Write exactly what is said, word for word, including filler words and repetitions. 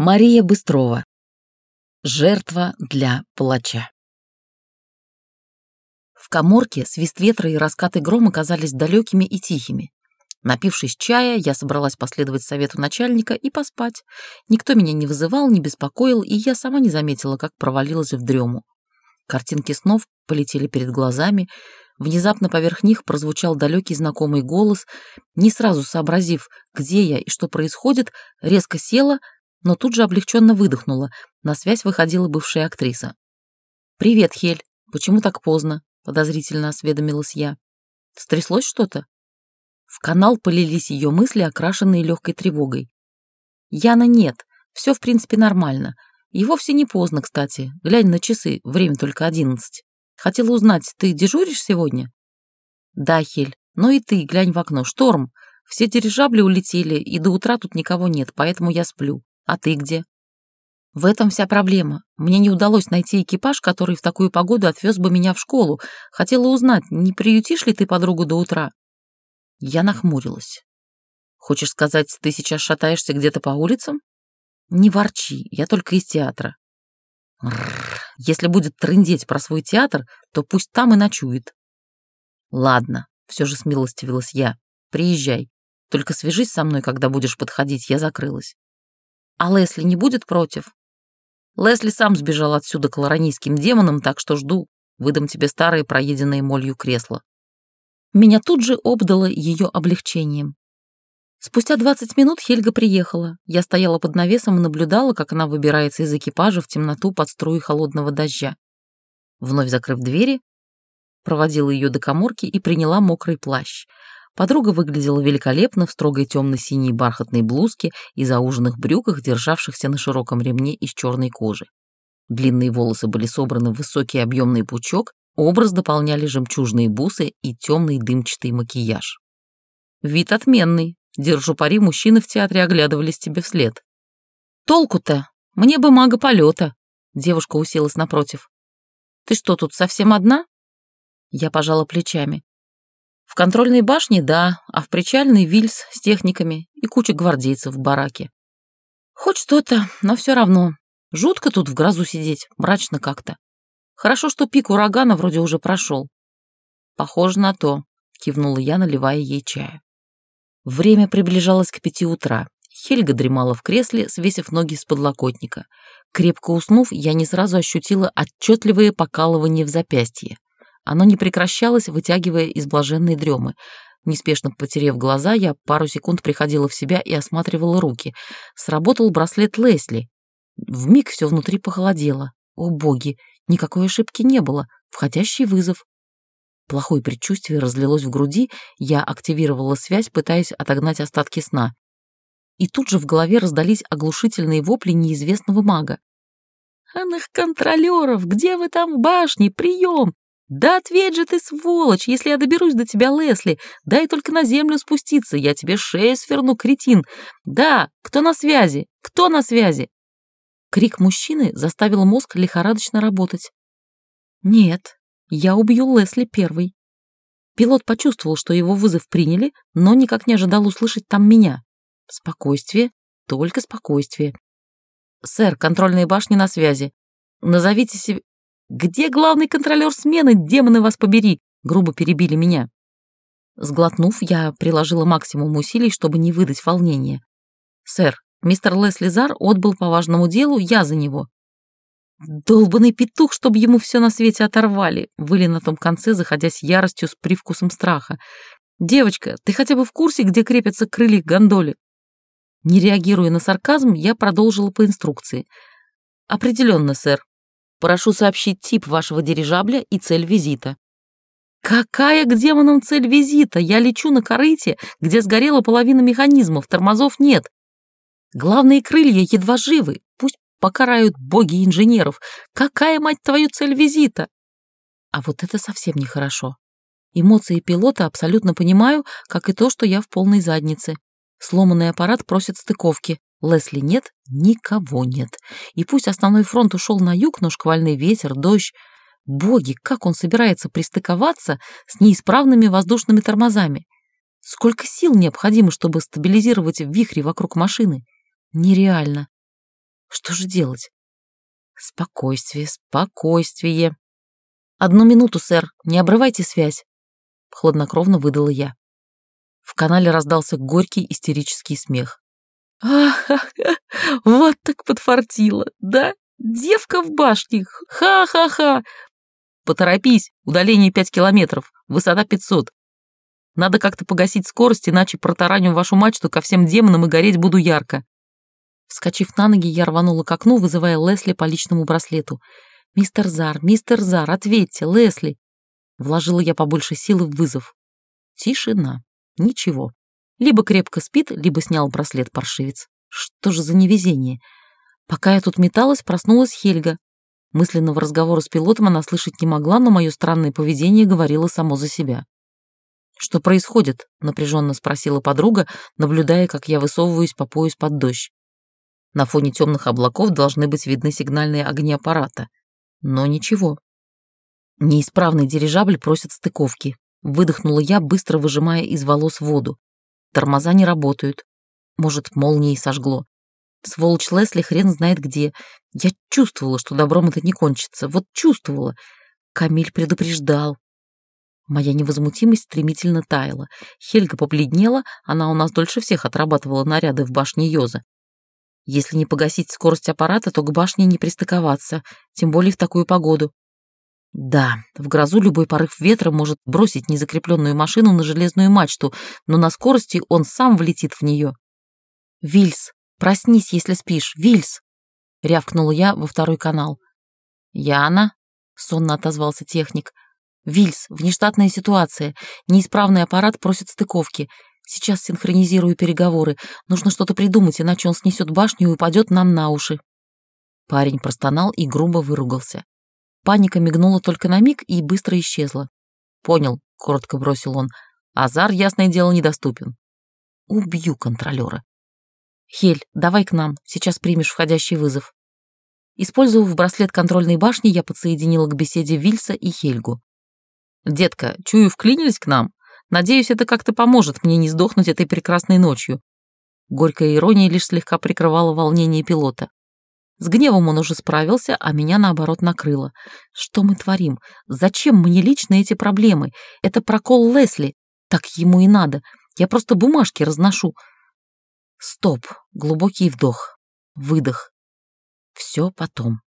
Мария Быстрова. Жертва для палача. В каморке свист ветра и раскаты грома казались далекими и тихими. Напившись чая, я собралась последовать совету начальника и поспать. Никто меня не вызывал, не беспокоил, и я сама не заметила, как провалилась в дрему. Картинки снов полетели перед глазами. Внезапно поверх них прозвучал далекий знакомый голос. Не сразу сообразив, где я и что происходит, резко села, но тут же облегченно выдохнула. На связь выходила бывшая актриса. «Привет, Хель. Почему так поздно?» — подозрительно осведомилась я. «Стряслось что-то?» В канал полились ее мысли, окрашенные легкой тревогой. «Яна, нет. Все, в принципе, нормально. И вовсе не поздно, кстати. Глянь на часы, время только одиннадцать. Хотела узнать, ты дежуришь сегодня?» «Да, Хель. Ну и ты, глянь в окно. Шторм. Все дирижабли улетели, и до утра тут никого нет, поэтому я сплю. А ты где?» «В этом вся проблема. Мне не удалось найти экипаж, который в такую погоду отвез бы меня в школу. Хотела узнать, не приютишь ли ты подругу до утра?» Я нахмурилась. «Хочешь сказать, ты сейчас шатаешься где-то по улицам?» «Не ворчи, я только из театра». «Рррр, если будет трындеть про свой театр, то пусть там и ночует». «Ладно», — все же смилостивилась я, — «приезжай. Только свяжись со мной, когда будешь подходить, я закрылась». «А Лесли не будет против?» «Лесли сам сбежал отсюда к ларанийским демонам, так что жду. Выдам тебе старые проеденные молью кресла». Меня тут же обдало ее облегчением. Спустя двадцать минут Хельга приехала. Я стояла под навесом и наблюдала, как она выбирается из экипажа в темноту под струи холодного дождя. Вновь закрыв двери, проводила ее до каморки и приняла мокрый плащ. Подруга выглядела великолепно в строгой темно-синей бархатной блузке и зауженных брюках, державшихся на широком ремне из черной кожи. Длинные волосы были собраны в высокий объемный пучок, образ дополняли жемчужные бусы и темный дымчатый макияж. «Вид отменный. Держу пари, мужчины в театре оглядывались тебе вслед». «Толку-то? Мне бы мага полета». Девушка уселась напротив. «Ты что, тут совсем одна?» Я пожала плечами. «В контрольной башне, да, а в причальной Вильс с техниками и куча гвардейцев в бараке. Хоть что-то, но все равно. Жутко тут в грозу сидеть, мрачно как-то. Хорошо, что пик урагана вроде уже прошел». «Похоже на то», — кивнула я, наливая ей чая. Время приближалось к пяти утра. Хельга дремала в кресле, свесив ноги с подлокотника. Крепко уснув, я не сразу ощутила отчетливое покалывание в запястье. Оно не прекращалось, вытягивая из блаженной дремы. Неспешно потерев глаза, я пару секунд приходила в себя и осматривала руки. Сработал браслет Лесли. Вмиг все внутри похолодело. О боги, никакой ошибки не было. Входящий вызов. Плохое предчувствие разлилось в груди, я активировала связь, пытаясь отогнать остатки сна. И тут же в голове раздались оглушительные вопли неизвестного мага. «Анных контролеров, где вы там в башне? Прием! Да ответь же ты, сволочь, если я доберусь до тебя, Лесли, дай только на землю спуститься, я тебе шею сверну, кретин. Да, кто на связи? Кто на связи?» Крик мужчины заставил мозг лихорадочно работать. «Нет, я убью Лесли первой». Пилот почувствовал, что его вызов приняли, но никак не ожидал услышать там меня. Спокойствие, только спокойствие. «Сэр, контрольные башни на связи. Назовите себе...» «Где главный контролер смены, демоны вас побери?» Грубо перебили меня. Сглотнув, я приложила максимум усилий, чтобы не выдать волнения. «Сэр, мистер Лесли Зар отбыл по важному делу, я за него». «Долбанный петух, чтобы ему все на свете оторвали!» Выли на том конце, заходясь яростью с привкусом страха. «Девочка, ты хотя бы в курсе, где крепятся крылья гондоли?» Не реагируя на сарказм, я продолжила по инструкции. «Определенно, сэр. Прошу сообщить тип вашего дирижабля и цель визита». «Какая к демонам цель визита? Я лечу на корыте, где сгорела половина механизмов, тормозов нет. Главные крылья едва живы, пусть покарают боги инженеров. Какая, мать твою, цель визита?» А вот это совсем нехорошо. Эмоции пилота абсолютно понимаю, как и то, что я в полной заднице. Сломанный аппарат просит стыковки. Лесли нет, никого нет. И пусть основной фронт ушел на юг, но шквальный ветер, дождь. Боги, как он собирается пристыковаться с неисправными воздушными тормозами? Сколько сил необходимо, чтобы стабилизировать вихри вокруг машины? Нереально. Что же делать? Спокойствие, спокойствие. Одну минуту, сэр, не обрывайте связь. Хладнокровно выдала я. В канале раздался горький истерический смех. Ах, вот так подфартило, да? Девка в башне, ха-ха-ха. Поторопись, удаление пять километров, высота пятьсот. Надо как-то погасить скорость, иначе протараню вашу мачту ко всем демонам и гореть буду ярко. Вскочив на ноги, я рванула к окну, вызывая Лесли по личному браслету. «Мистер Зар, мистер Зар, ответьте, Лесли!» Вложила я побольше силы в вызов. Тишина. Ничего. Либо крепко спит, либо снял браслет паршивец. Что же за невезение? Пока я тут металась, проснулась Хельга. Мысленного разговора с пилотом она слышать не могла, но мое странное поведение говорило само за себя. «Что происходит?» — напряженно спросила подруга, наблюдая, как я высовываюсь по пояс под дождь. На фоне темных облаков должны быть видны сигнальные огни аппарата. Но ничего. Неисправный дирижабль просит стыковки. Выдохнула я, быстро выжимая из волос воду. Тормоза не работают. Может, молнией сожгло. Сволочь Лесли хрен знает где. Я чувствовала, что добром это не кончится. Вот чувствовала. Камиль предупреждал. Моя невозмутимость стремительно таяла. Хельга побледнела, она у нас дольше всех отрабатывала наряды в башне Йоза. Если не погасить скорость аппарата, то к башне не пристыковаться, тем более в такую погоду. Да, в грозу любой порыв ветра может бросить незакрепленную машину на железную мачту, но на скорости он сам влетит в нее. «Вильс, проснись, если спишь, Вильс!» — рявкнула я во второй канал. «Яна?» — сонно отозвался техник. «Вильс, внештатная ситуация. Неисправный аппарат просит стыковки. Сейчас синхронизирую переговоры. Нужно что-то придумать, иначе он снесет башню и упадет нам на уши». Парень простонал и грубо выругался. Паника мигнула только на миг и быстро исчезла. «Понял», — коротко бросил он. «Азар, ясное дело, недоступен». «Убью контролера». «Хель, давай к нам, сейчас примешь входящий вызов». Использовав браслет контрольной башни, я подсоединила к беседе Вильса и Хельгу. «Детка, чую, вклинились к нам? Надеюсь, это как-то поможет мне не сдохнуть этой прекрасной ночью». Горькая ирония лишь слегка прикрывала волнение пилота. С гневом он уже справился, а меня, наоборот, накрыло. Что мы творим? Зачем мне лично эти проблемы? Это прокол Лесли. Так ему и надо. Я просто бумажки разношу. Стоп. Глубокий вдох. Выдох. Все потом.